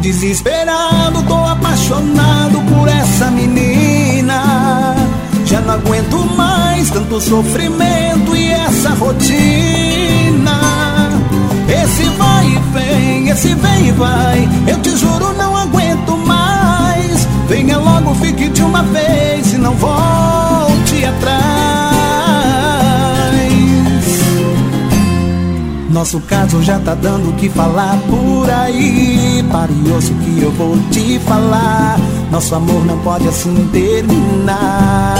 desesperado, tô apaixonado por essa menina. Já não aguento mais tanto sofrimento e essa rotina. Esse vai e vem, esse vem e vai, eu te juro não aguento mais. Venha logo, fique de uma vez e não volte atrás. Nosso caso já tá dando o que falar por aí. Pare e ouça o que eu vou te falar. Nosso amor não pode assim terminar.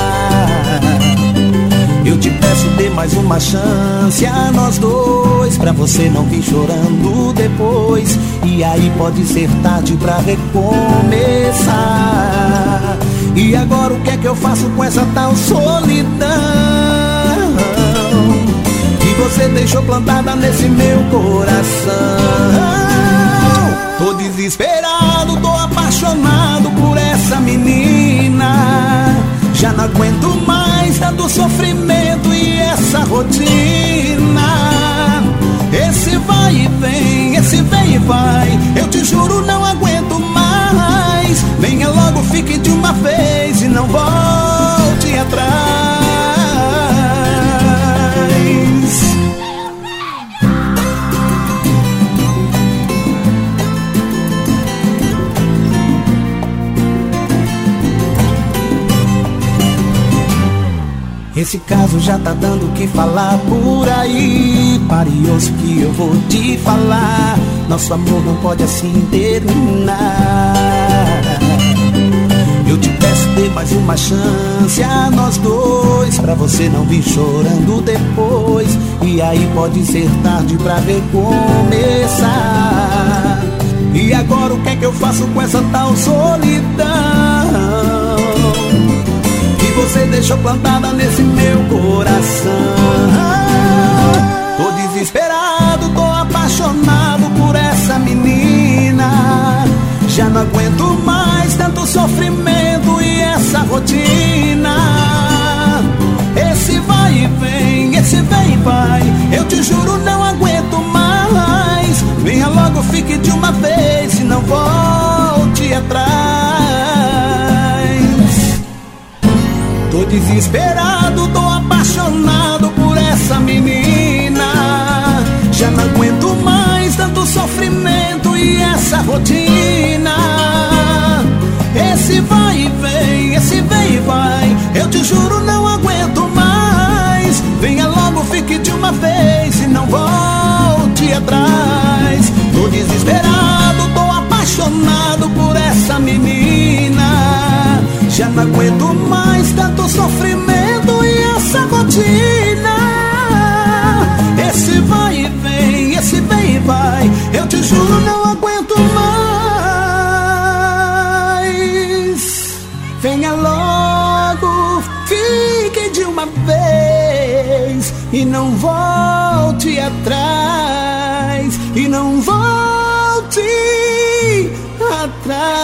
Eu te peço, dê mais uma chance a nós dois, pra você não vir chorando depois. E aí pode ser tarde pra recomeçar. E agora o que é que eu faço com essa tal solidão que você deixou plantada nesse meu coração? Tô desesperado, tô apaixonado por essa menina. Já não aguento mais tanto sofrimento e essa rotina. Esse vai e vem, esse vem e vai, eu te juro não aguento mais. Venha logo, fique de uma vez e não volte atrás. Esse caso já tá dando o que falar por aí. Pare e ouça o que eu vou te falar. Nosso amor não pode assim terminar. Eu te peço, dê mais uma chance a nós dois, pra você não vir chorando depois. E aí pode ser tarde pra recomeçar. E agora o que é que eu faço com essa tal solidão você deixou plantada nesse meu coração? Tô desesperado, tô apaixonado por essa menina. Já não aguento mais tanto sofrimento e essa rotina. Esse vai e vem, esse vem e vai, eu te juro não aguento mais. Venha logo, fique de uma vez e não volte atrás. Tô desesperado, tô apaixonado por essa menina. Já não aguento mais tanto sofrimento e essa rotina. Esse vai e vem, esse vem e vai, eu te juro não aguento mais. Venha logo, fique de uma vez e não volte atrás. Tô desesperado, tô apaixonado por essa menina. Já não aguento mais tanto sofrimento e essa rotina. Esse vai e vem, esse vem e vai, eu te juro não aguento mais. Venha logo, fique de uma vez e não volte atrás. E não volte atrás.